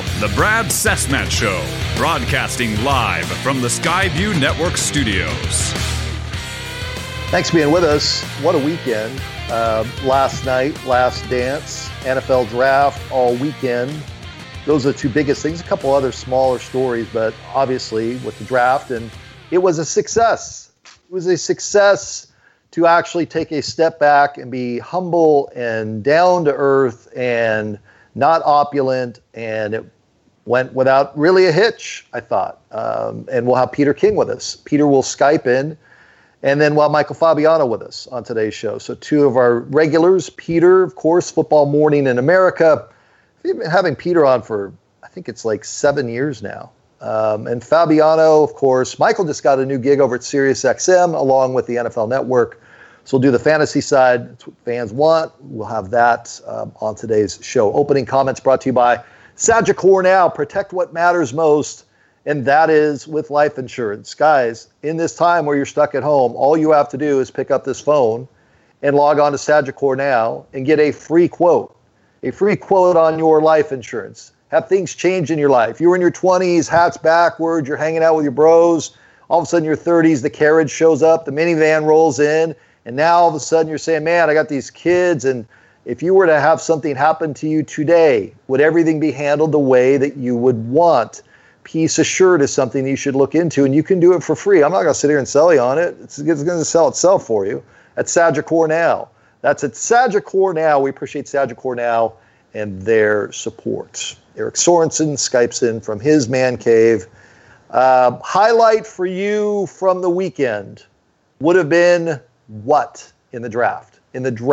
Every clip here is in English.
the Brad Cessmat Show, broadcasting live from the Skyview Network studios. Thanks for being with us. What a weekend. Last night, last dance, NFL draft all weekend. Those are the two biggest things. A couple other smaller stories, but obviously with the draft, and it was a success. It was a success to actually take a step back and be humble and down to earth and not opulent, and it went without really a hitch, I thought. And we'll have Peter King with us. Peter will Skype in, and then we'll have Michael Fabiano with us on today's show. So two of our regulars, Peter, of course, Football Morning in America. We've been having Peter on for, I think it's like 7 years now. And Fabiano, of course. Michael just got a new gig over at SiriusXM along with the NFL Network. So we'll do the fantasy side. That's what fans want. We'll have that on today's show. Opening comments brought to you by Sagicor Now. Protect what matters most, and that is with life insurance. Guys, in this time where you're stuck at home, all you have to do is pick up this phone and log on to Sagicor Now and get a free quote. A free quote on your life insurance. Have things change in your life. You're in your 20s, hats backwards, you're hanging out with your bros. All of a sudden, in your 30s, the carriage shows up, the minivan rolls in, and now all of a sudden you're saying, man, I got these kids, and if you were to have something happen to you today, would everything be handled the way that you would want? Peace Assured is something you should look into, and you can do it for free. I'm not going to sit here and sell you on it. It's going to sell itself for you at Sagicor Now. That's at Sagicor Now. We appreciate Sagicor Now and their support. Eric Sorensen Skypes in from his man cave. Highlight for you from the weekend would have been what in the draft?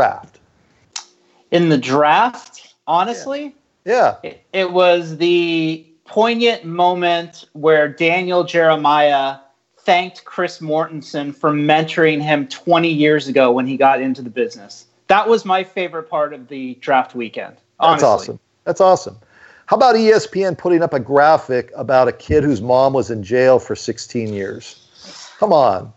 Honestly? Yeah. It was the poignant moment where Daniel Jeremiah thanked Chris Mortensen for mentoring him 20 years ago when he got into the business. That was my favorite part of the draft weekend. Honestly. That's awesome. How about ESPN putting up a graphic about a kid whose mom was in jail for 16 years? Come on.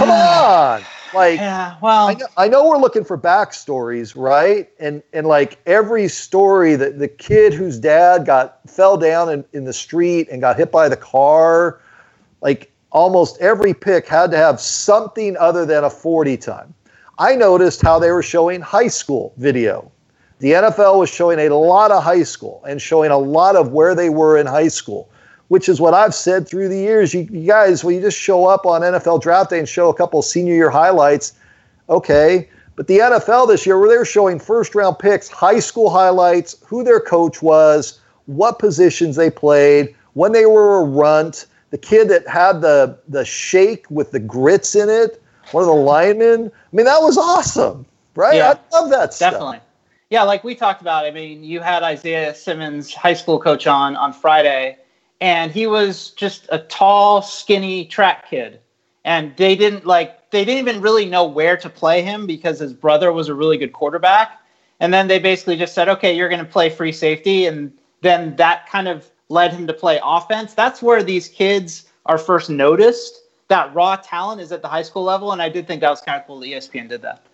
Like, yeah, well, I know we're looking for backstories, right? And like every story that the kid whose dad fell down in the street and got hit by the car, like almost every pick had to have something other than a 40 time. I noticed how they were showing high school video. The NFL was showing a lot of high school and showing a lot of where they were in high school, which is what I've said through the years. You guys, when you just show up on NFL Draft Day and show a couple of senior year highlights, okay. But the NFL this year, where they were showing first-round picks, high school highlights, who their coach was, what positions they played, when they were a runt, the kid that had the shake with the grits in it, one of the linemen. I mean, that was awesome, right? Yeah, I love that stuff. Definitely. Yeah, like we talked about, I mean, you had Isaiah Simmons, high school coach on Friday, and he was just a tall, skinny track kid. And they didn't even really know where to play him because his brother was a really good quarterback. And then they basically just said, okay, you're going to play free safety. And then that kind of led him to play offense. That's where these kids are first noticed. That raw talent is at the high school level. And I did think that was kind of cool that ESPN did that.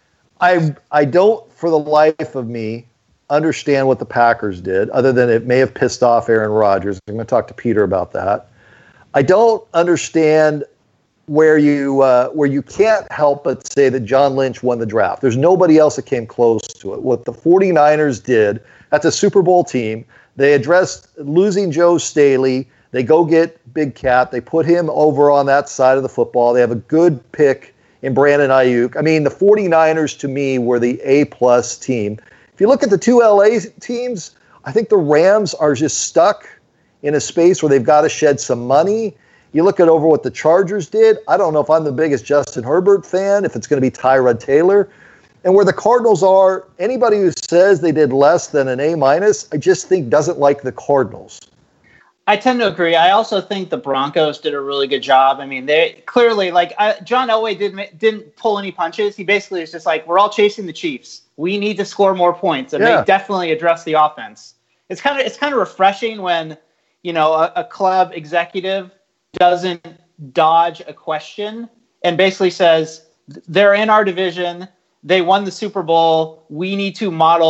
I don't, for the life of me, understand what the Packers did, other than it may have pissed off Aaron Rodgers. I'm going to talk to Peter about that. I don't understand where you can't help but say that John Lynch won the draft. There's nobody else that came close to it. What the 49ers did, that's a Super Bowl team. They addressed losing Joe Staley. They go get Big Cat. They put him over on that side of the football. They have a good pick in Brandon Ayuk. I mean, the 49ers, to me, were the A-plus team. If you look at the two LA teams, I think the Rams are just stuck in a space where they've got to shed some money. You look at over what the Chargers did. I don't know if I'm the biggest Justin Herbert fan, if it's going to be Tyrod Taylor. And where the Cardinals are, anybody who says they did less than an A-, I just think doesn't like the Cardinals. I tend to agree. I also think the Broncos did a really good job. I mean, they clearly, John Elway didn't pull any punches. He basically is just like, we're all chasing the Chiefs. We need to score more points, and they definitely address the offense. It's kind of refreshing when, you know, a club executive doesn't dodge a question and basically says, they're in our division. They won the Super Bowl. We need to model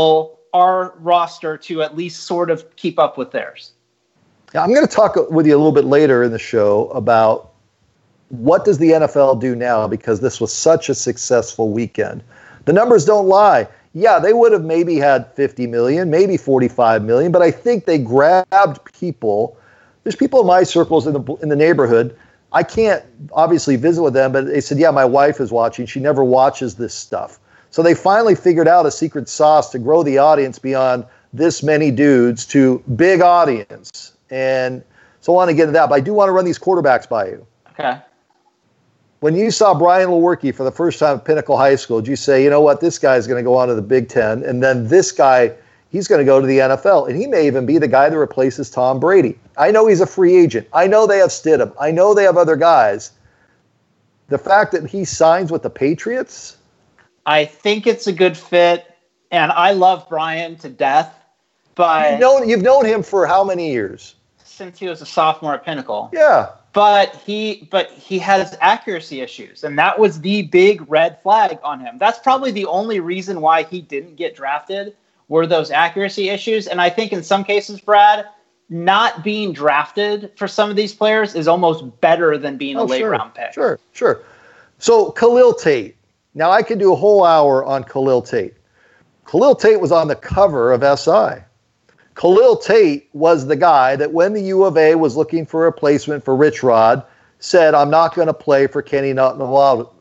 our roster to at least sort of keep up with theirs. Yeah, I'm going to talk with you a little bit later in the show about what does the NFL do now, because this was such a successful weekend. The numbers don't lie. Yeah, they would have maybe had 50 million, maybe 45 million, but I think they grabbed people. There's people in my circles in the neighborhood. I can't obviously visit with them, but they said, yeah, my wife is watching. She never watches this stuff. So they finally figured out a secret sauce to grow the audience beyond this many dudes to big audience. And so I want to get into that, but I do want to run these quarterbacks by you. Okay. When you saw Brian Lewerke for the first time at Pinnacle High School, did you say, you know what, this guy's going to go on to the Big Ten, and then this guy, he's going to go to the NFL, and he may even be the guy that replaces Tom Brady? I know he's a free agent. I know they have Stidham. I know they have other guys. The fact that he signs with the Patriots? I think it's a good fit, and I love Brian to death. But you've known him for how many years? Since he was a sophomore at Pinnacle. Yeah. But he has accuracy issues, and that was the big red flag on him. That's probably the only reason why he didn't get drafted, were those accuracy issues. And I think in some cases, Brad, not being drafted for some of these players is almost better than being a late-round pick. Sure. So Khalil Tate. Now, I could do a whole hour on Khalil Tate. Khalil Tate was on the cover of SI. Khalil Tate was the guy that when the U of A was looking for a replacement for Rich Rod, said, I'm not going to play for Kenny Natumalalu.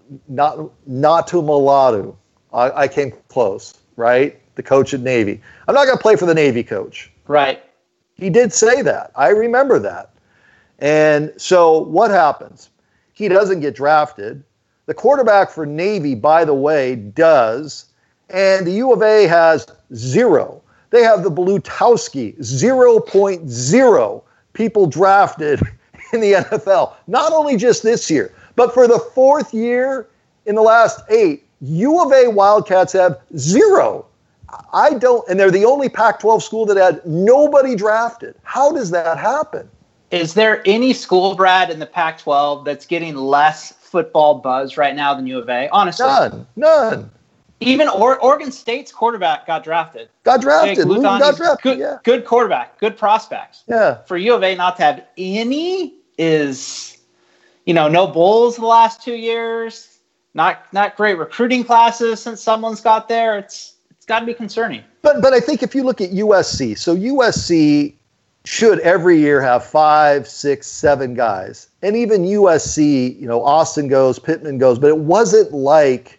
I came close, right? The coach at Navy. I'm not going to play for the Navy coach. Right. He did say that. I remember that. And so what happens? He doesn't get drafted. The quarterback for Navy, by the way, does. And the U of A has 0. They have the Blutowski, 0.0 people drafted in the NFL. Not only just this year, but for the 4th year in the last 8, U of A Wildcats have 0. And they're the only Pac-12 school that had nobody drafted. How does that happen? Is there any school, Brad, in the Pac-12 that's getting less football buzz right now than U of A? Honestly. None. Even Oregon State's quarterback got drafted. Got drafted. Good quarterback, good prospects. Yeah. For U of A not to have any is, no bowls the last 2 years, not great recruiting classes since someone's got there. It's got to be concerning. But I think if you look at USC, so USC should every year have 5, 6, 7 guys. And even USC, Austin goes, Pittman goes, but it wasn't like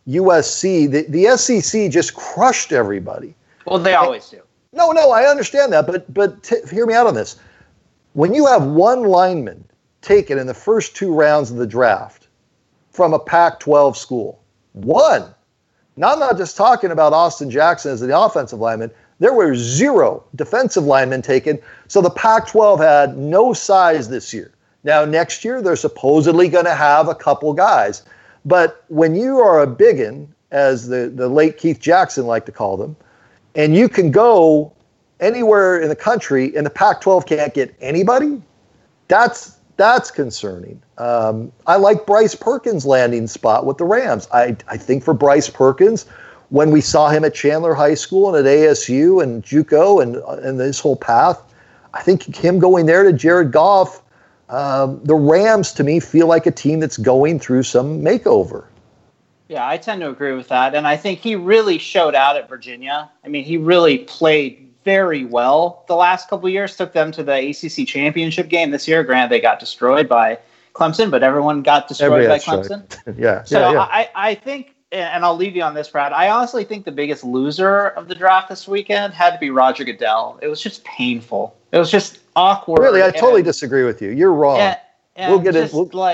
USC, the SEC just crushed everybody. Well, they always do. No, I understand that, but hear me out on this. When you have one lineman taken in the first 2 rounds of the draft from a Pac-12 school, one. Now, I'm not just talking about Austin Jackson as the offensive lineman. There were 0 defensive linemen taken, so the Pac-12 had no size this year. Now, next year, they're supposedly going to have a couple guys. But when you are a biggin, as the late Keith Jackson liked to call them, and you can go anywhere in the country and the Pac-12 can't get anybody, that's concerning. I like Bryce Perkins' landing spot with the Rams. I think for Bryce Perkins, when we saw him at Chandler High School and at ASU and JUCO and this whole path, I think him going there to Jared Goff, the Rams, to me, feel like a team that's going through some makeover. Yeah, I tend to agree with that. And I think he really showed out at Virginia. I mean, he really played very well the last couple of years, took them to the ACC championship game this year. Granted, they got destroyed by Clemson, but everyone got destroyed by Clemson. Yeah. I think, and I'll leave you on this, Brad, I honestly think the biggest loser of the draft this weekend had to be Roger Goodell. It was just painful. It was just awkward. Really, I totally disagree with you. You're wrong. And we'll get it.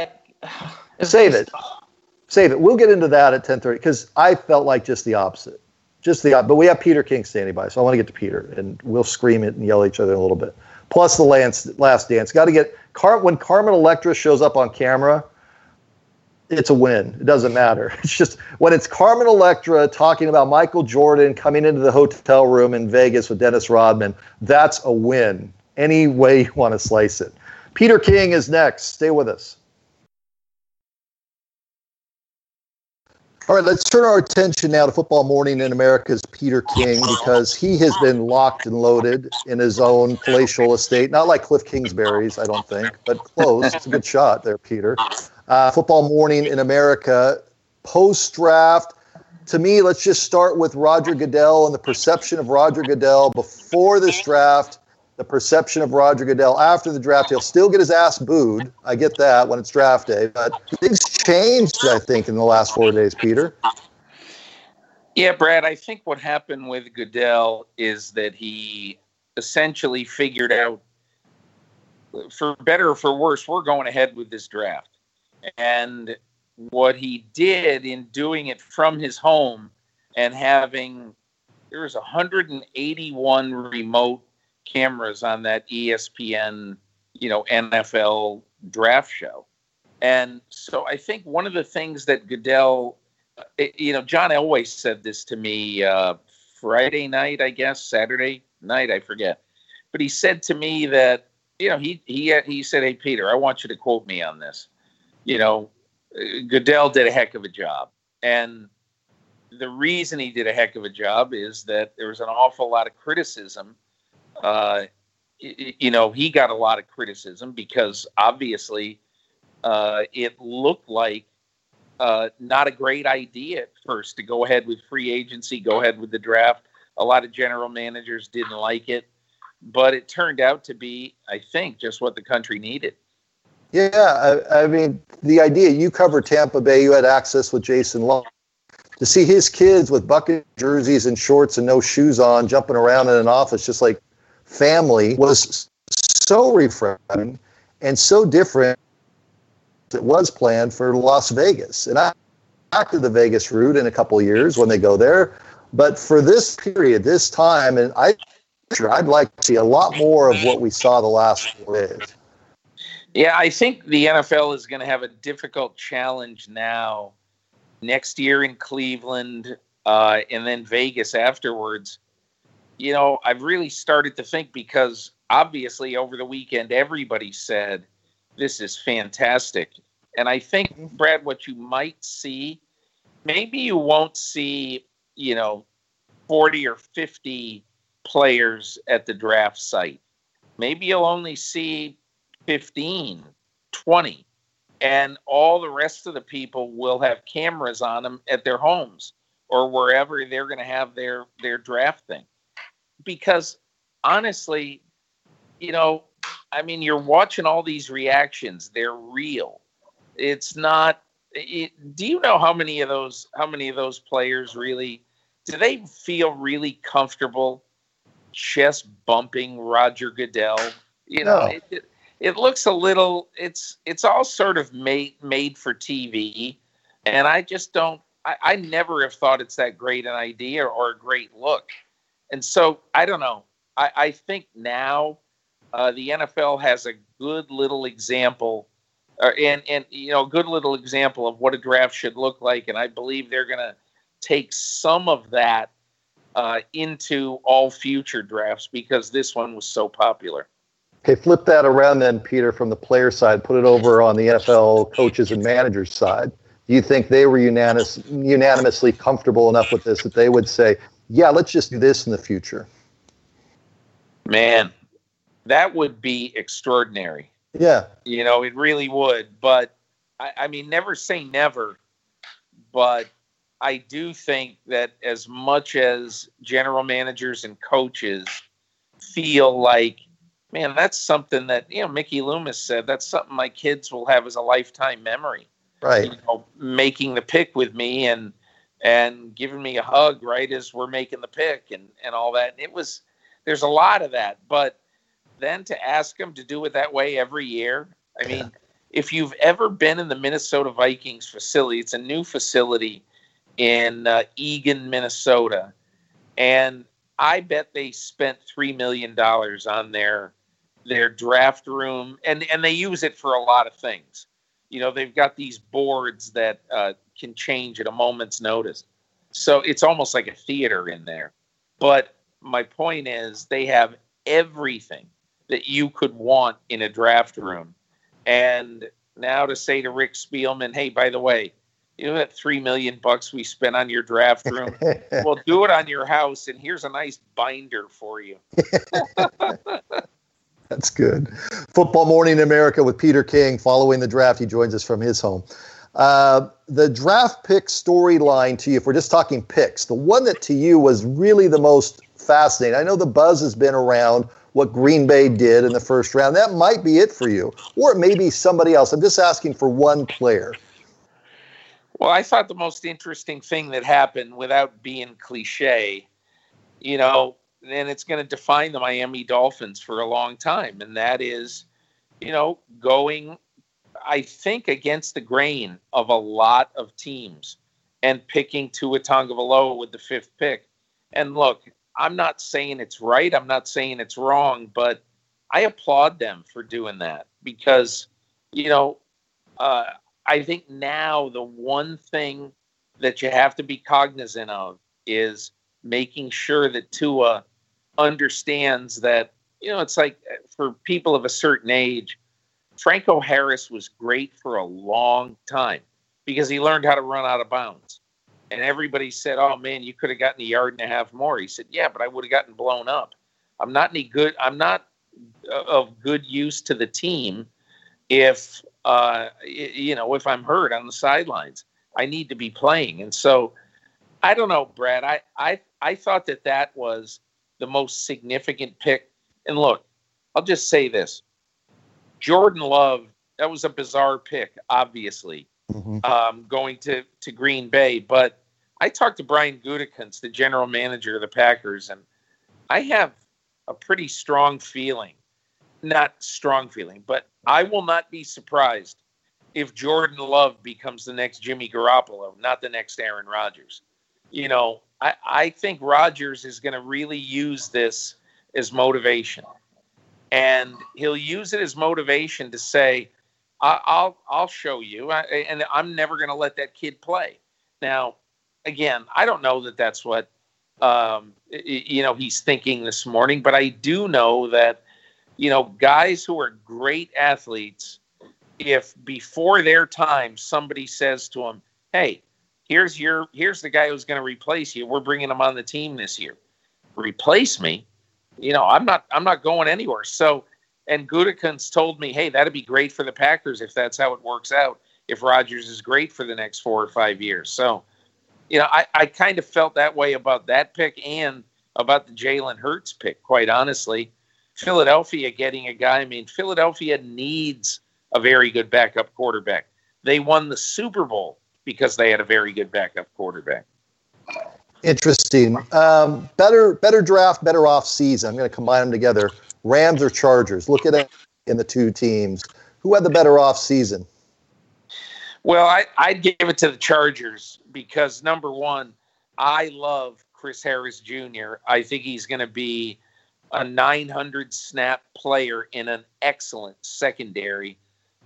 Save it. We'll get into that at 10:30 because I felt like just the opposite. But we have Peter King standing by, so I want to get to Peter, and we'll scream it and yell at each other in a little bit. Plus the last dance. Got to get when Carmen Electra shows up on camera. It's a win. It doesn't matter. It's just when it's Carmen Electra talking about Michael Jordan coming into the hotel room in Vegas with Dennis Rodman, that's a win. Any way you want to slice it. Peter King is next. Stay with us. All right, let's turn our attention now to Football Morning in America's Peter King, because he has been locked and loaded in his own palatial estate. Not like Cliff Kingsbury's, I don't think, but close. It's a good shot there, Peter. Football Morning in America, post-draft. To me, let's just start with Roger Goodell and the perception of Roger Goodell before this draft, the perception of Roger Goodell after the draft. He'll still get his ass booed. I get that when it's draft day, but things changed, I think, in the last 4 days, Peter. Yeah, Brad, I think what happened with Goodell is that he essentially figured out, for better or for worse, we're going ahead with this draft. And what he did in doing it from his home and having, there was 181 remote cameras on that ESPN, NFL draft show. And so I think one of the things that Goodell, John Elway said this to me Friday night, I guess, Saturday night, I forget. But he said to me that, he said, "Hey, Peter, I want you to quote me on this. Goodell did a heck of a job." And the reason he did a heck of a job is that there was an awful lot of criticism. He got a lot of criticism because obviously it looked like not a great idea at first to go ahead with free agency, go ahead with the draft. A lot of general managers didn't like it, but it turned out to be, I think, just what the country needed. Yeah, I mean, the idea, you covered Tampa Bay, you had access with Jason Long. To see his kids with bucket jerseys and shorts and no shoes on, jumping around in an office just like family, was so refreshing and so different. It was planned for Las Vegas. And I back to the Vegas route in a couple of years when they go there. But for this period, this time, and I'd like to see a lot more of what we saw the last 4 days. Yeah, I think the NFL is going to have a difficult challenge now next year in Cleveland and then Vegas afterwards. I've really started to think, because obviously over the weekend, everybody said this is fantastic. And I think, Brad, what you might see, maybe you won't see, 40 or 50 players at the draft site. Maybe you'll only see 15, 20, and all the rest of the people will have cameras on them at their homes or wherever they're going to have their draft thing. Because honestly, you're watching all these reactions. They're real. It's not. Do you know how many of those players really, do they feel really comfortable chest bumping Roger Goodell? No. It looks a little. It's all sort of made for TV, and I just don't. I never have thought it's that great an idea or a great look. And so I don't know. I think now the NFL has a good little example, and good little example of what a draft should look like. And I believe they're going to take some of that into all future drafts because this one was so popular. Okay, flip that around then, Peter, from the player side. Put it over on the NFL coaches and managers side. Do you think they were unanimously comfortable enough with this that they would say, yeah, let's just do this in the future? Man, that would be extraordinary. Yeah. It really would. But, I mean, never say never. But I do think that as much as general managers and coaches feel like, man, that's something that, Mickey Loomis said, that's something my kids will have as a lifetime memory. Right. Making the pick with me and giving me a hug right as we're making the pick and all that. There's a lot of that. But then to ask them to do it that way every year, I mean, if you've ever been in the Minnesota Vikings facility, it's a new facility in Eagan, Minnesota. And I bet they spent $3 million on their draft room, and they use it for a lot of things. They've got these boards that can change at a moment's notice. So it's almost like a theater in there. But my point is they have everything that you could want in a draft room. And now to say to Rick Spielman, hey, by the way, You know that $3 million we spent on your draft room? We'll do it on your house, and here's a nice binder for you. That's good. Football Morning in America with Peter King. Following the draft, he joins us from his home. The draft pick storyline to you, if we're just talking picks, the one that to you was really the most fascinating. I know the buzz has been around what Green Bay did in the first round. That might be it for you, or it may be somebody else. I'm just asking for one player. Well, I thought the most interesting thing that happened, without being cliche, you know, and it's going to define the Miami Dolphins for a long time, and that is, you know, going, I think, against the grain of a lot of teams and picking Tua Tagovailoa with the 5th pick. And look, I'm not saying it's right. I'm not saying it's wrong, but I applaud them for doing that because, you know, I think now the one thing that you have to be cognizant of is making sure that Tua understands that, you know, it's like for people of a certain age, Franco Harris was great for a long time because he learned how to run out of bounds. And everybody said, oh, man, you could have gotten 1.5 yards more. He said, yeah, but I would have gotten blown up. I'm not of good use to the team if, you know, if I'm hurt on the sidelines. I need to be playing. And so, I don't know, Brad. I thought that was the most significant pick. And look, I'll just say this. Jordan Love, that was a bizarre pick, obviously, going to Green Bay. But I talked to Brian Gutekunst, the general manager of the Packers, and I have a pretty strong feeling. Not strong feeling, but I will not be surprised if Jordan Love becomes the next Jimmy Garoppolo, not the next Aaron Rodgers. You know, I think Rodgers is going to really use this as motivation. And he'll use it as motivation to say, I'll show you, and I'm never going to let that kid play. Now, again, I don't know that that's what, you know, he's thinking this morning, but I do know that, you know, guys who are great athletes, if before their time somebody says to them, hey, here's the guy who's going to replace you. We're bringing him on the team this year. Replace me? You know, I'm not going anywhere. So, and Gutekunst told me, hey, that'd be great for the Packers if that's how it works out, if Rodgers is great for the next 4 or 5 years. So, you know, I kind of felt that way about that pick and about the Jalen Hurts pick, quite honestly. Philadelphia getting a guy, I mean, Philadelphia needs a very good backup quarterback. They won the Super Bowl because they had a very good backup quarterback. Interesting. Better draft, better off season. I'm going to combine them together. Rams or Chargers? Look at it in the two teams. Who had the better off season? Well, I'd give it to the Chargers because, number one, I love Chris Harris Jr. I think he's going to be a 900-snap player in an excellent secondary.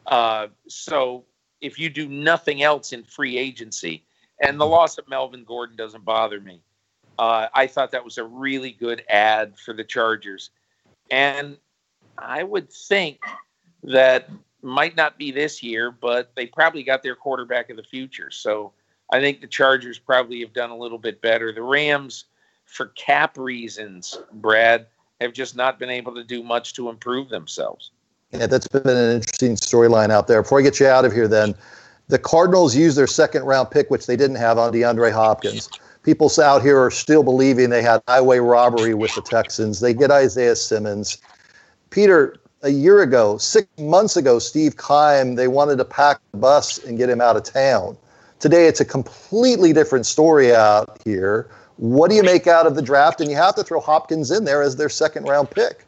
So if you do nothing else in free agency, and the loss of Melvin Gordon doesn't bother me, I thought that was a really good ad for the Chargers. And I would think that might not be this year, but they probably got their quarterback of the future. So I think the Chargers probably have done a little bit better. The Rams, for cap reasons, Brad, have just not been able to do much to improve themselves. Yeah, that's been an interesting storyline out there. Before I get you out of here then, the Cardinals used their second-round pick, which they didn't have, on DeAndre Hopkins. People out here are still believing they had highway robbery with the Texans. They get Isaiah Simmons. Peter, a year ago, 6 months ago, Steve Keim, they wanted to pack the bus and get him out of town. Today, it's a completely different story out here. What do you make out of the draft? And you have to throw Hopkins in there as their second-round pick.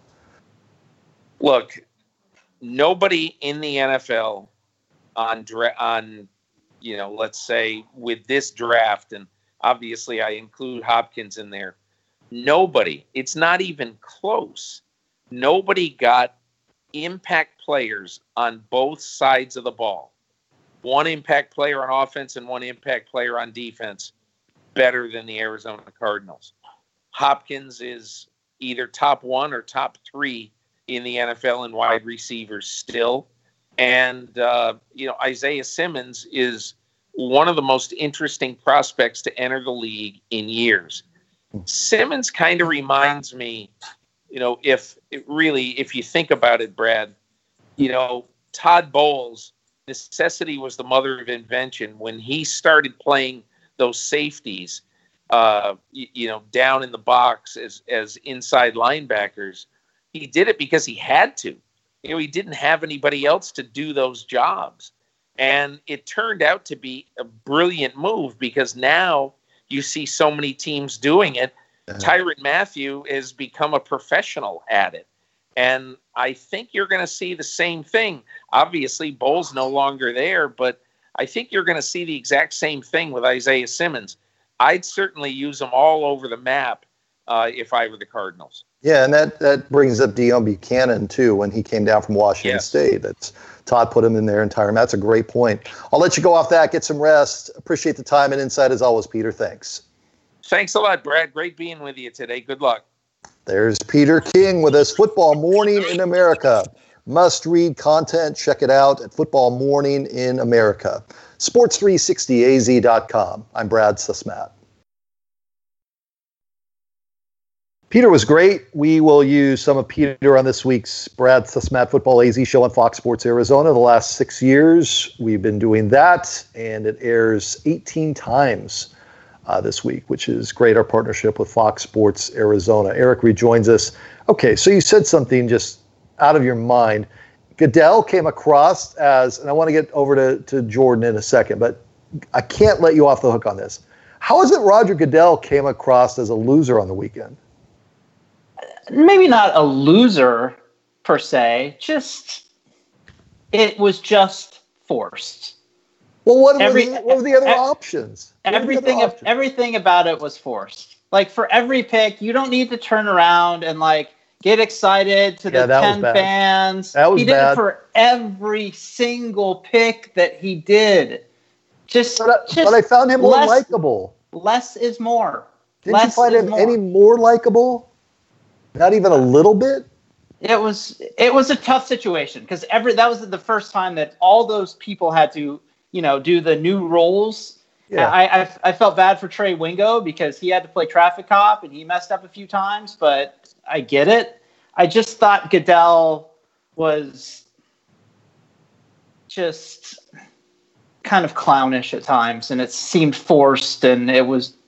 Look, nobody in the NFL on you know, let's say with this draft, and obviously I include Hopkins in there, nobody, it's not even close. Nobody got impact players on both sides of the ball. One impact player on offense and one impact player on defense better than the Arizona Cardinals. Hopkins is either top 1 or top 3 in the NFL in wide receivers still. And, you know, Isaiah Simmons is one of the most interesting prospects to enter the league in years. Simmons kind of reminds me, if you think about it, Brad, Todd Bowles, necessity was the mother of invention. When he started playing those safeties, down in the box as inside linebackers, he did it because he had to. He didn't have anybody else to do those jobs. And it turned out to be a brilliant move because now you see so many teams doing it. Tyrann Mathieu has become a professional at it. And I think you're going to see the same thing. Obviously, Bowles no longer there, but I think you're going to see the exact same thing with Isaiah Simmons. I'd certainly use him all over the map if I were the Cardinals. Yeah, and that brings up Deion Buchanan, too, when he came down from Washington State. Todd put him in there entirely. That's a great point. I'll let you go off that, get some rest. Appreciate the time and insight as always, Peter. Thanks. Thanks a lot, Brad. Great being with you today. Good luck. There's Peter King with us. Football Morning in America. Must-read content. Check it out at Football Morning in America. Sports360az.com. I'm Brad Susmat. Peter was great. We will use some of Peter on this week's Brad Susmat Football AZ show on Fox Sports Arizona. The last 6 years, we've been doing that, and it airs 18 times this week, which is great, our partnership with Fox Sports Arizona. Eric rejoins us. Okay, so you said something just out of your mind. Goodell came across as, and I want to get over to Jordan in a second, but I can't let you off the hook on this. How is it Roger Goodell came across as a loser on the weekend? Maybe not a loser per se, it was just forced. Well, what were the other options? Everything about it was forced. Like for every pick, you don't need to turn around and get excited to the 10 fans. He did it for every single pick that he did. But I found him more likable. Less is more. Didn't you find him any more likable? Not even a little bit? It was a tough situation because that was the first time that all those people had to, do the new roles. Yeah. I felt bad for Trey Wingo because he had to play traffic cop and he messed up a few times, but I get it. I just thought Goodell was just kind of clownish at times, and it seemed forced, and it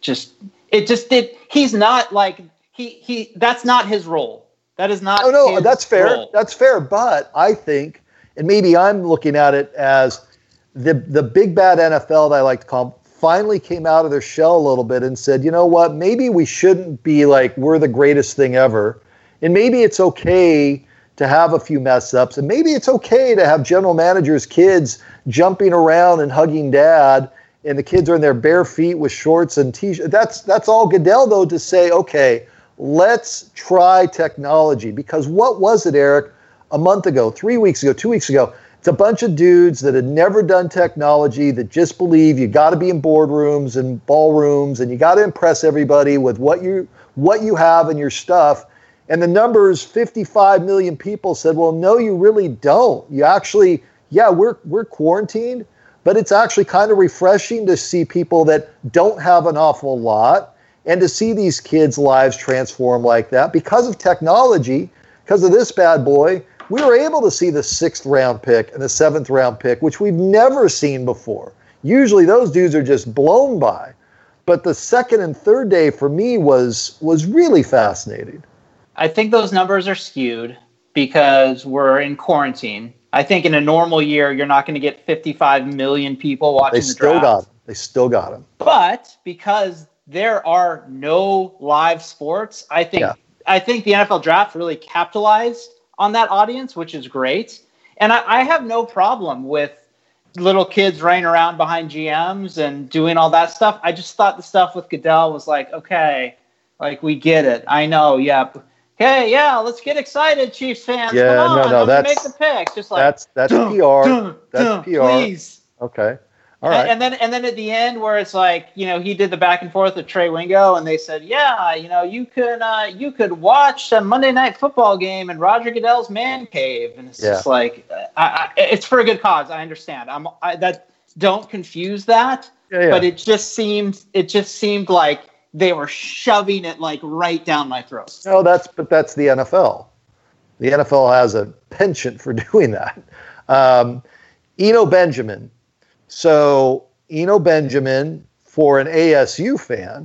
he's not like he that's not his role. That is not his that's fair. role. That's fair, but I think, and maybe I'm looking at it as the big bad NFL that I like to call them, finally came out of their shell a little bit and said, you know what, maybe we shouldn't be like we're the greatest thing ever. And maybe it's okay to have a few mess ups. And maybe it's okay to have general managers' kids jumping around and hugging dad. And the kids are in their bare feet with shorts and t-shirts. That's all Goodell, though, to say, okay, let's try technology. Because what was it, Eric, a month ago, 3 weeks ago, 2 weeks ago? It's a bunch of dudes that had never done technology that just believe you got to be in boardrooms and ballrooms and you got to impress everybody with what you have in your stuff. And the numbers, 55 million people said, well, no, you really don't. You actually, we're quarantined, but it's actually kind of refreshing to see people that don't have an awful lot and to see these kids' lives transform like that. Because of technology, because of this bad boy, we were able to see the 6th round pick and the 7th round pick, which we've never seen before. Usually those dudes are just blown by. But the 2nd and 3rd day for me was really fascinating. I think those numbers are skewed because we're in quarantine. I think in a normal year, you're not going to get 55 million people watching the draft. They still got them. But because there are no live sports, I think the NFL draft really capitalized on that audience, which is great. And I have no problem with little kids running around behind GMs and doing all that stuff. I just thought the stuff with Goodell was like, okay, like we get it. I know, yeah. Okay, yeah, let's get excited, Chiefs fans. Yeah, come on, that's make the picks. Just like that's PR. That's PR. Please. Okay. All right. And then at the end where it's like, he did the back and forth with Trey Wingo and they said, you could watch a Monday Night Football game in Roger Goodell's man cave. And it's just like, it's for a good cause. I understand. don't confuse that. Yeah. But it just seemed like they were shoving it like right down my throat. No, that's the NFL. The NFL has a penchant for doing that. Eno Benjamin. So Eno Benjamin, for an ASU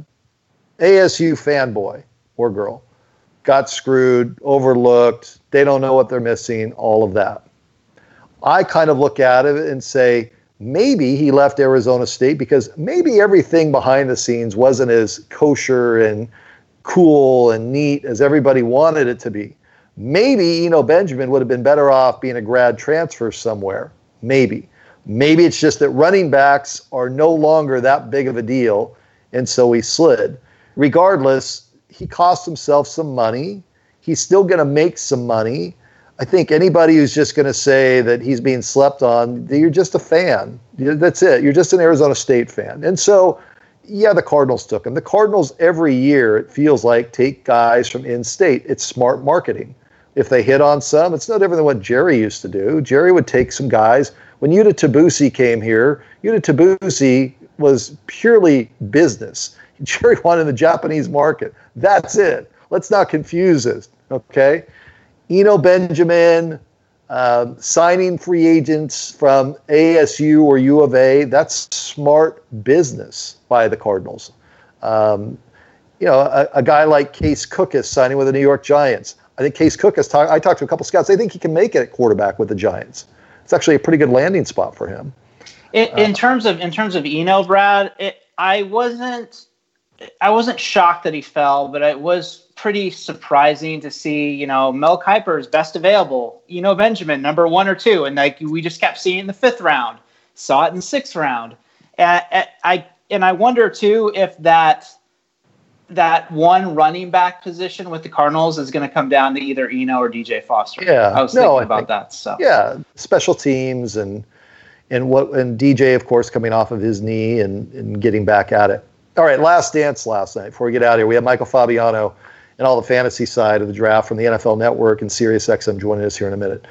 fanboy or girl, got screwed, overlooked. They don't know what they're missing, all of that. I kind of look at it and say, maybe he left Arizona State because maybe everything behind the scenes wasn't as kosher and cool and neat as everybody wanted it to be. Maybe Eno Benjamin would have been better off being a grad transfer somewhere. Maybe. Maybe it's just that running backs are no longer that big of a deal, and so he slid. Regardless, he cost himself some money. He's still going to make some money. I think anybody who's just going to say that he's being slept on, you're just a fan. That's it. You're just an Arizona State fan. And so, yeah, the Cardinals took him. The Cardinals every year, it feels like, take guys from in-state. It's smart marketing. If they hit on some, it's no different than what Jerry used to do. Jerry would take some guys. When Yuta Tabusi came here, Yuta Tabusi was purely business. Jerry wanted the Japanese market. That's it. Let's not confuse this, okay? Eno Benjamin, signing free agents from ASU or U of A, that's smart business by the Cardinals. A guy like Case Cookus signing with the New York Giants. I think Case Cookus, I talked to a couple scouts, they think he can make it at quarterback with the Giants. It's actually a pretty good landing spot for him. In terms of Eno, Brad, I wasn't shocked that he fell, but it was pretty surprising to see, Mel Kiper's best available, Eno Benjamin, number 1 or 2. And we just kept seeing the 5th round, saw it in the 6th round. And I wonder too, if that one running back position with the Cardinals is going to come down to either Eno or DJ Foster. Yeah. I was thinking about that. So yeah, special teams and DJ, of course, coming off of his knee and getting back at it. All right, last dance last night. Before we get out of here, we have Michael Fabiano and all the fantasy side of the draft from the NFL Network and SiriusXM joining us here in a minute.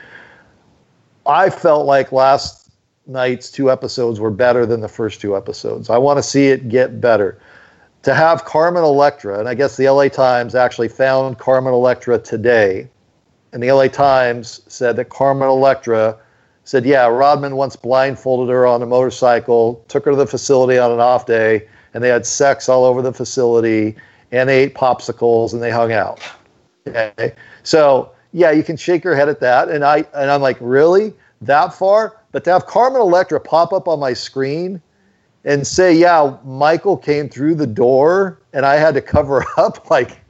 I felt like last night's 2 episodes were better than the first 2 episodes. I want to see it get better. To have Carmen Electra, and I guess the LA Times actually found Carmen Electra today, and the LA Times said that Carmen Electra said, yeah, Rodman once blindfolded her on a motorcycle, took her to the facility on an off day, and they had sex all over the facility, and they ate popsicles, and they hung out. Okay? So, yeah, you can shake your head at that, and I'm like, really? That far? But to have Carmen Electra pop up on my screen and say, yeah, Michael came through the door, and I had to cover up, like,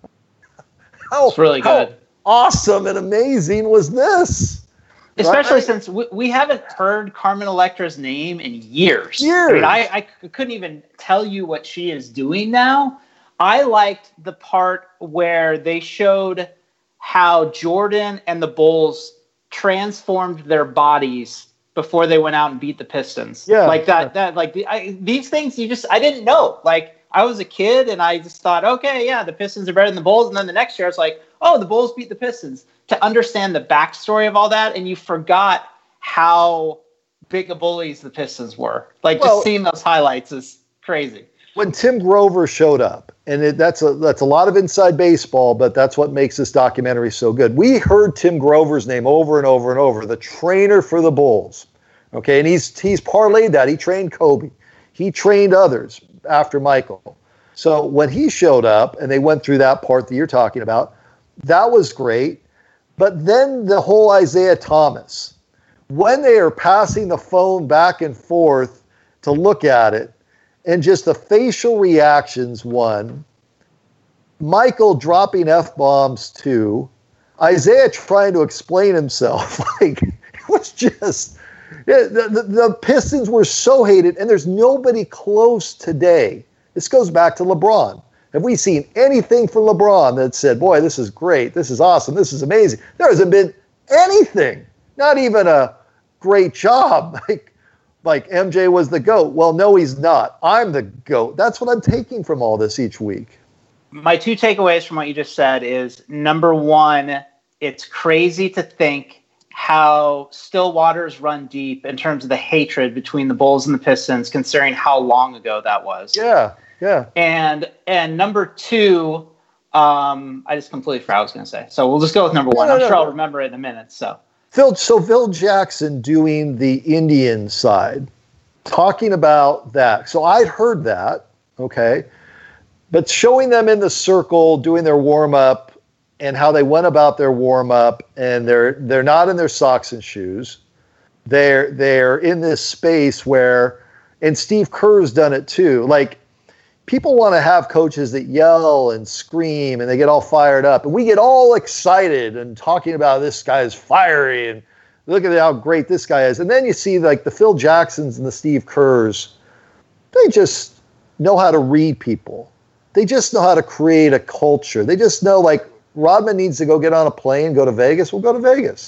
it's really good. How awesome and amazing was this? Especially since we haven't heard Carmen Electra's name in years. I mean, I couldn't even tell you what she is doing now. I liked the part where they showed how Jordan and the Bulls transformed their bodies before they went out and beat the Pistons. Yeah. Like these things I didn't know. Like, I was a kid and I just thought, okay, yeah, the Pistons are better than the Bulls. And then the next year it's like, oh, the Bulls beat the Pistons. To understand the backstory of all that, and you forgot how big of bullies the Pistons were. Like, just seeing those highlights is crazy. When Tim Grover showed up, and that's a lot of inside baseball, but that's what makes this documentary so good. We heard Tim Grover's name over and over and over, the trainer for the Bulls. Okay, and he's parlayed that. He trained Kobe. He trained others after Michael. So when he showed up, and they went through that part that you're talking about, that was great. But then the whole Isaiah Thomas, when they are passing the phone back and forth to look at it, and just the facial reactions, Michael dropping F-bombs, 2, Isaiah trying to explain himself. Like, it was just, the Pistons were so hated, and there's nobody close today. This goes back to LeBron. Have we seen anything from LeBron that said, boy, this is great, this is awesome, this is amazing? There hasn't been anything, not even a great job. Like MJ was the GOAT. Well, no, he's not. I'm the GOAT. That's what I'm taking from all this each week. My 2 takeaways from what you just said is, number 1, it's crazy to think how still waters run deep in terms of the hatred between the Bulls and the Pistons, considering how long ago that was. Yeah. And number two, I just completely forgot what I was going to say. So we'll just go with number one. I'm sure I'll remember it in a minute. So Phil Jackson doing the Indian side, talking about that. So I'd heard that, okay, but showing them in the circle doing their warm up and how they went about their warm up, and they're not in their socks and shoes. They're in this space where, and Steve Kerr's done it too. Like, people want to have coaches that yell and scream and they get all fired up, and we get all excited and talking about this guy is fiery and look at how great this guy is. And then you see like the Phil Jacksons and the Steve Kerrs, they just know how to read people. They just know how to create a culture. They just know, like, Rodman needs to go get on a plane, go to Vegas. We'll go to Vegas.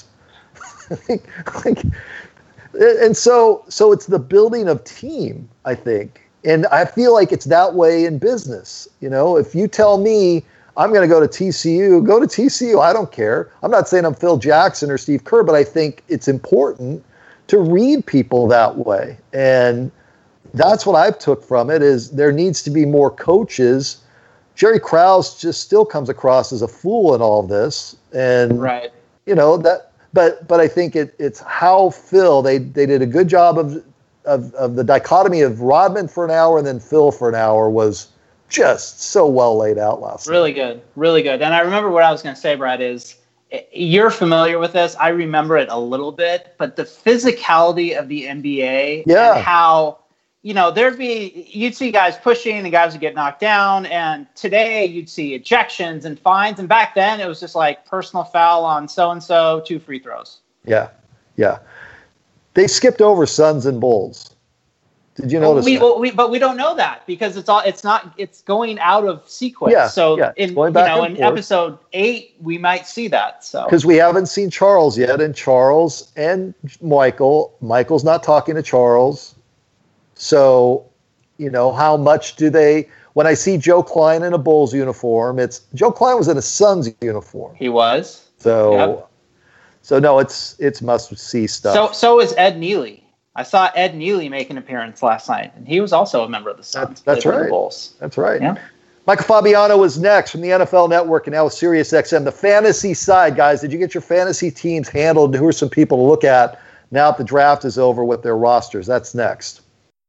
And so it's the building of team, I think. And I feel like it's that way in business. You know, if you tell me I'm going to go to TCU, go to TCU. I don't care. I'm not saying I'm Phil Jackson or Steve Kerr, but I think it's important to read people that way. And that's what I've took from it, is there needs to be more coaches. Jerry Krause just still comes across as a fool in all of this. And, right. You know, that, but I think it's how Phil, they did a good job of the dichotomy of Rodman for an hour and then Phil for an hour was just so well laid out last night. Really good. And I remember what I was going to say, Brad, is you're familiar with this. I remember it a little bit, but the physicality of the NBA and how, you know, you'd see guys pushing and guys would get knocked down. And today you'd see ejections and fines. And back then it was just like personal foul on so-and-so, 2 free throws. Yeah. They skipped over Suns and Bulls. Did you notice that? But we don't know that because it's going out of sequence. In episode 8, we might see that. So because we haven't seen Charles yet, and Charles and Michael's not talking to Charles. So, you know, how much do they? When I see Joe Klein in a Bulls uniform, Joe Klein was in a Suns uniform. He was. So. Yep. So no, it's must-see stuff. So is Ed Neely. I saw Ed Neely make an appearance last night, and he was also a member of the Suns. That's right. The Bulls. That's right. Yeah. Michael Fabiano is next from the NFL Network and now with SiriusXM. The fantasy side, guys. Did you get your fantasy teams handled? Who are some people to look at now that the draft is over with their rosters? That's next.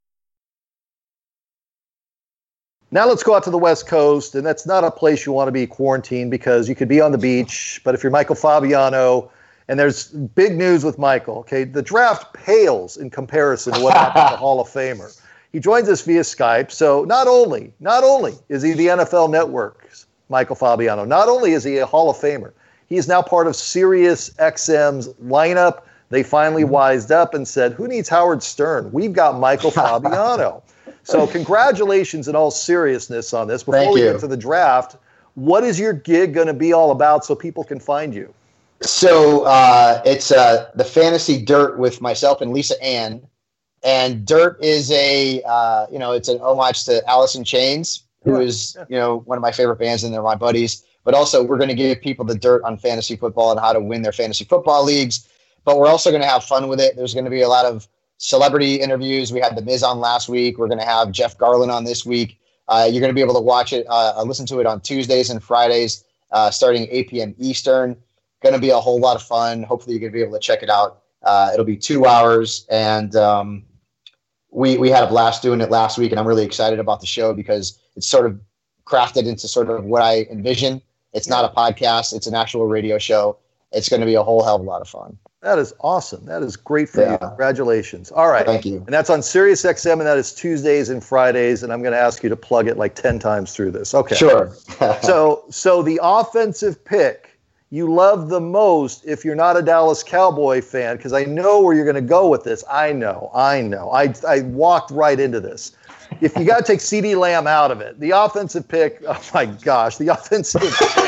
Now let's go out to the West Coast, and that's not a place you want to be quarantined because you could be on the beach. But if you're Michael Fabiano, and there's big news with Michael, okay? The draft pales in comparison to what happened to the Hall of Famer. He joins us via Skype. So not only is he the NFL Network's Michael Fabiano, not only is he a Hall of Famer, he is now part of SiriusXM's lineup. They finally wised up and said, who needs Howard Stern? We've got Michael Fabiano. So congratulations in all seriousness on this. Before we get to the draft, what is your gig going to be all about so people can find you? So it's the Fantasy Dirt with myself and Lisa Ann. And Dirt is it's an homage to Alice in Chains, who is, one of my favorite bands, and they're my buddies. But also we're going to give people the dirt on fantasy football and how to win their fantasy football leagues. But we're also going to have fun with it. There's going to be a lot of celebrity interviews. We had The Miz on last week. We're going to have Jeff Garland on this week. You're going to be able to watch it, listen to it on Tuesdays and Fridays, starting 8 p.m. Eastern. Going to be a whole lot of fun. Hopefully you're going to be able to check it out. It'll be 2 hours, and we had a blast doing it last week, and I'm really excited about the show because it's sort of crafted into sort of what I envision. It's not a podcast. It's an actual radio show. It's going to be a whole hell of a lot of fun. That is awesome. That is great for you. Congratulations. All right. Thank you. And that's on SiriusXM, and that is Tuesdays and Fridays, and I'm going to ask you to plug it like 10 times through this. Okay. Sure. So the offensive pick you love the most if you're not a Dallas Cowboy fan, because I know where you're going to go with this. I know. I walked right into this. If you got to take CeeDee Lamb out of it, the offensive pick, oh my gosh, the offensive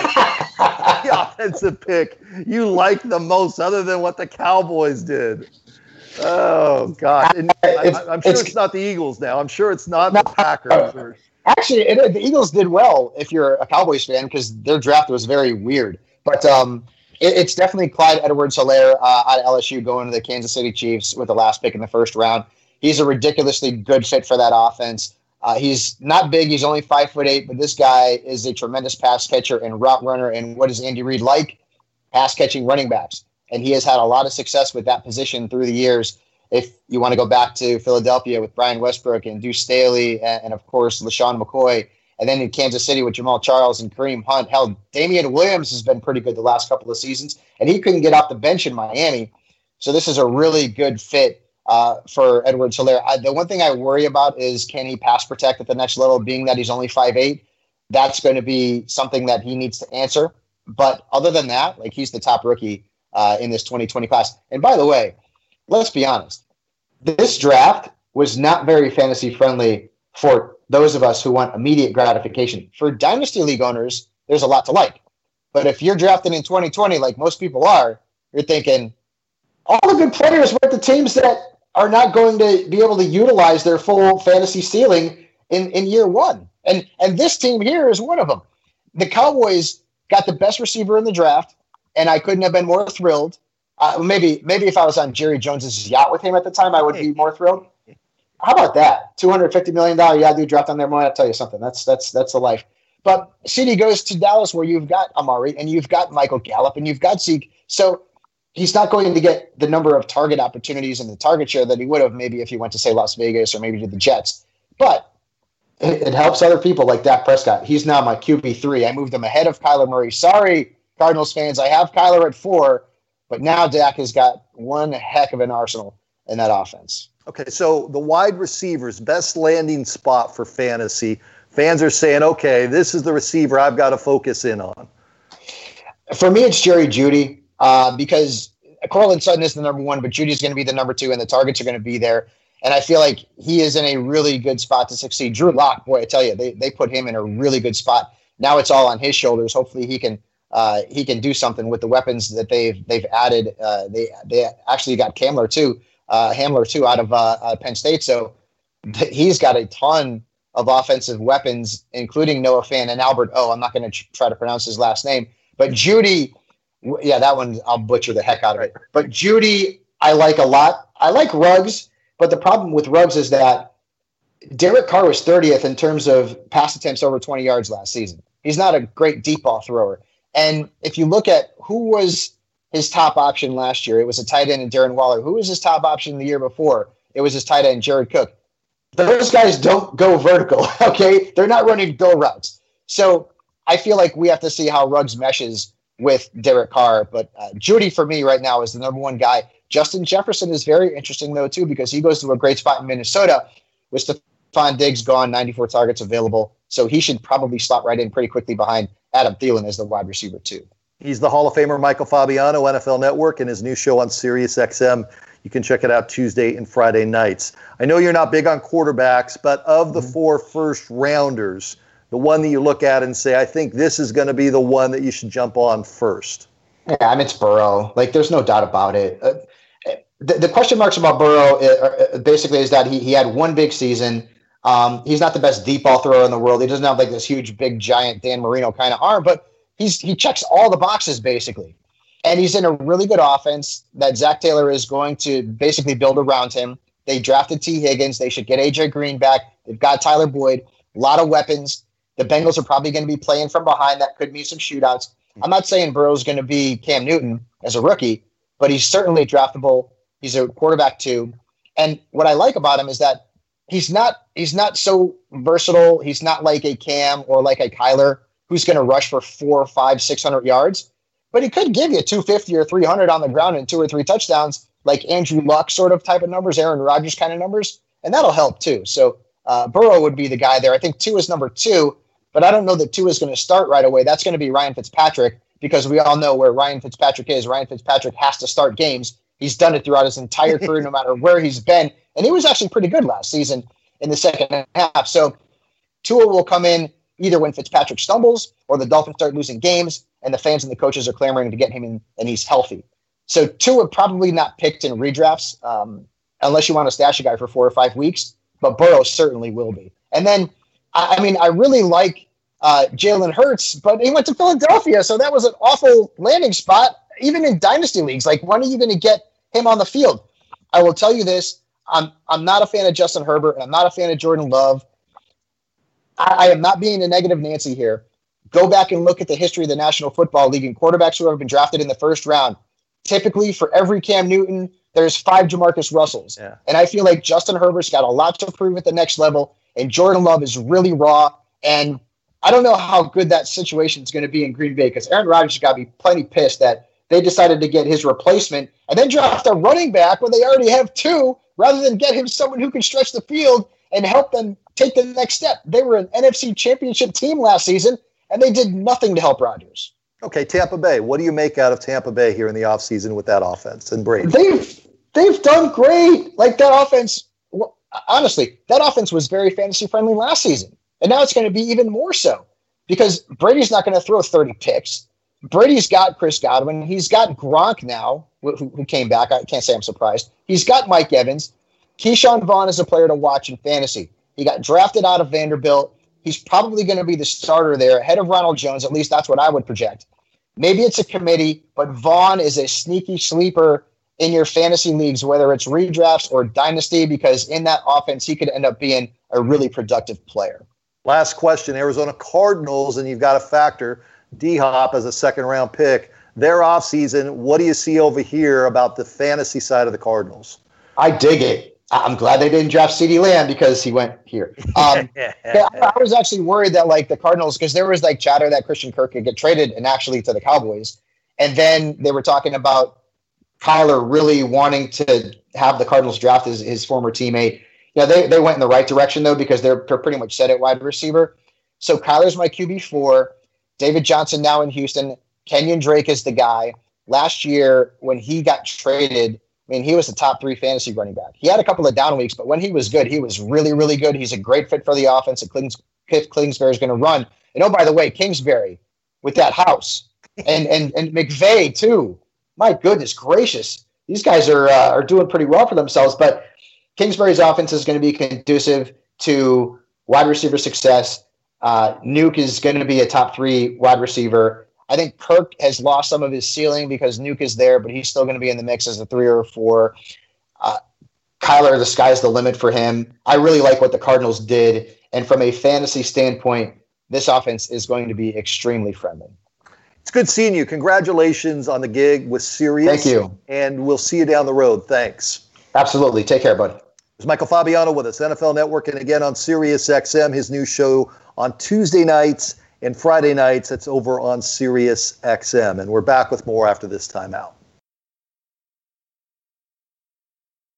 pick you like the most other than what the Cowboys did. Oh, God. And I'm sure it's not the Eagles now. I'm sure it's not the Packers. Actually, the Eagles did well if you're a Cowboys fan because their draft was very weird. But it's definitely Clyde Edwards-Helaire out of LSU going to the Kansas City Chiefs with the last pick in the first round. He's a ridiculously good fit for that offense. He's not big. He's only 5'8", but this guy is a tremendous pass catcher and route runner. And what does Andy Reid like? Pass catching running backs. And he has had a lot of success with that position through the years. If you want to go back to Philadelphia with Brian Westbrook and Deuce Staley and of course, LaShawn McCoy, and then in Kansas City with Jamal Charles and Kareem Hunt. Hell, Damian Williams has been pretty good the last couple of seasons, and he couldn't get off the bench in Miami. So this is a really good fit for Edwards-Helaire. The one thing I worry about is, can he pass protect at the next level, being that he's only 5'8"? That's going to be something that he needs to answer. But other than that, like, he's the top rookie in this 2020 class. And by the way, let's be honest, this draft was not very fantasy friendly for those of us who want immediate gratification. For Dynasty League owners, there's a lot to like. But if you're drafted in 2020, like most people are, you're thinking, all the good players were at the teams that are not going to be able to utilize their full fantasy ceiling in year one. And this team here is one of them. The Cowboys got the best receiver in the draft, and I couldn't have been more thrilled. Maybe if I was on Jerry Jones's yacht with him at the time, I would be more thrilled. How about that? $250 million Yadu draft on their money. I'll tell you something. That's the life. But CD goes to Dallas, where you've got Amari and you've got Michael Gallup and you've got Zeke. So he's not going to get the number of target opportunities and the target share that he would have maybe if he went to, say, Las Vegas or maybe to the Jets. But it helps other people like Dak Prescott. He's now my QB3. I moved him ahead of Kyler Murray. Sorry, Cardinals fans. I have Kyler at 4, but now Dak has got one heck of an arsenal in that offense. Okay, so the wide receivers, best landing spot for fantasy. Fans are saying, okay, this is the receiver I've got to focus in on. For me, it's Jerry Jeudy because Courtland Sutton is the number 1, but Judy's going to be the number 2, and the targets are going to be there. And I feel like he is in a really good spot to succeed. Drew Lock, boy, I tell you, they put him in a really good spot. Now it's all on his shoulders. Hopefully he can do something with the weapons that they've added. They actually got Hamler too out of Penn State. So he's got a ton of offensive weapons, including Noah Fant and Albert O. I'm not going to try to pronounce his last name, but Jeudy, yeah, that one I'll butcher the heck out of it. But Jeudy, I like a lot. I like Ruggs, but the problem with Ruggs is that Derek Carr was 30th in terms of pass attempts over 20 yards last season. He's not a great deep ball thrower. And if you look at who was his top option last year, it was a tight end in Darren Waller. Who was his top option the year before? It was his tight end, Jared Cook. Those guys don't go vertical, okay? They're not running go routes. So I feel like we have to see how Ruggs meshes with Derek Carr. But Jeudy, for me, right now, is the number 1 guy. Justin Jefferson is very interesting, though, too, because he goes to a great spot in Minnesota with Stephon Diggs gone, 94 targets available. So he should probably slot right in pretty quickly behind Adam Thielen as the wide receiver, too. He's the Hall of Famer Michael Fabiano, NFL Network, and his new show on SiriusXM. You can check it out Tuesday and Friday nights. I know you're not big on quarterbacks, but of the 4 first-rounders, the one that you look at and say, I think this is going to be the one that you should jump on first. Yeah, I mean, it's Burrow. Like, there's no doubt about it. The question marks about Burrow basically is that he had one big season. He's not the best deep ball thrower in the world. He doesn't have like this huge, big, giant Dan Marino kind of arm, but he checks all the boxes basically. And he's in a really good offense that Zach Taylor is going to basically build around him. They drafted T. Higgins. They should get A.J. Green back. They've got Tyler Boyd. A lot of weapons. The Bengals are probably going to be playing from behind. That could be some shootouts. I'm not saying Burrow's going to be Cam Newton as a rookie, but he's certainly draftable. He's a quarterback too. And what I like about him is that he's not so versatile. He's not like a Cam or like a Kyler who's going to rush for 400, 500, 600 yards. But he could give you 250 or 300 on the ground and 2 or 3 touchdowns, like Andrew Luck sort of type of numbers, Aaron Rodgers kind of numbers, and that'll help too. So Burrow would be the guy there. I think 2 is number 2, but I don't know that 2 is going to start right away. That's going to be Ryan Fitzpatrick because we all know where Ryan Fitzpatrick is. Ryan Fitzpatrick has to start games. He's done it throughout his entire career, no matter where he's been, and he was actually pretty good last season in the second half. So Tua will come in either when Fitzpatrick stumbles or the Dolphins start losing games and the fans and the coaches are clamoring to get him in and he's healthy. So Tua probably not picked in redrafts unless you want to stash a guy for 4 or 5 weeks, but Burrow certainly will be. And then, I really like Jalen Hurts, but he went to Philadelphia, so that was an awful landing spot. even in dynasty leagues, like when are you going to get him on the field? I will tell you this. I'm not a fan of Justin Herbert, and I'm not a fan of Jordan Love. I am not being a negative Nancy here. Go back and look at the history of the National Football League and quarterbacks who have been drafted in the first round. Typically, for every Cam Newton, there's 5 Jamarcus Russells. Yeah. And I feel like Justin Herbert's got a lot to prove at the next level, and Jordan Love is really raw. And I don't know how good that situation is going to be in Green Bay, because Aaron Rodgers has got to be plenty pissed that they decided to get his replacement and then draft a running back when they already have 2, rather than get him someone who can stretch the field and help them take the next step. They were an NFC championship team last season, and they did nothing to help Rodgers. Okay, Tampa Bay. What do you make out of Tampa Bay here in the offseason with that offense and Brady? They've done great. Like that offense, honestly, that offense was very fantasy friendly last season. And now it's going to be even more so because Brady's not going to throw 30 picks. Brady's got Chris Godwin. He's got Gronk now, who came back. I can't say I'm surprised. He's got Mike Evans. Keyshawn Vaughn is a player to watch in fantasy. He got drafted out of Vanderbilt. He's probably going to be the starter there ahead of Ronald Jones. At least that's what I would project. Maybe it's a committee, but Vaughn is a sneaky sleeper in your fantasy leagues, whether it's redrafts or dynasty, because in that offense, he could end up being a really productive player. Last question, Arizona Cardinals, and you've got to factor D-Hop as a second-round pick. Their offseason, what do you see over here about the fantasy side of the Cardinals? I dig it. I'm glad they didn't draft CeeDee Lamb because he went here. I was actually worried that like the Cardinals, because there was like chatter that Christian Kirk could get traded and actually to the Cowboys. And then they were talking about Kyler really wanting to have the Cardinals draft his former teammate. Yeah, they went in the right direction, though, because they're pretty much set at wide receiver. So Kyler's my QB4. David Johnson now in Houston. Kenyon Drake is the guy. Last year, when he got traded, I mean, he was the top 3 fantasy running back. He had a couple of down weeks, but when he was good, he was really, really good. He's a great fit for the offense that Kingsbury is going to run. And, oh, by the way, Kingsbury with that house. And McVay, too. My goodness gracious. These guys are doing pretty well for themselves, but Kingsbury's offense is going to be conducive to wide receiver success. Nuke is going to be a top 3 wide receiver. I think Kirk has lost some of his ceiling because Nuke is there, but he's still going to be in the mix as a 3 or 4. Kyler, the sky's the limit for him. I really like what the Cardinals did. And from a fantasy standpoint, this offense is going to be extremely friendly. It's good seeing you. Congratulations on the gig with Sirius. Thank you. And we'll see you down the road. Thanks. Absolutely. Take care, bud. There's Michael Fabiano with us, NFL Network, and again on Sirius XM, his new show on Tuesday nights and Friday nights. It's over on Sirius XM. And we're back with more after this timeout.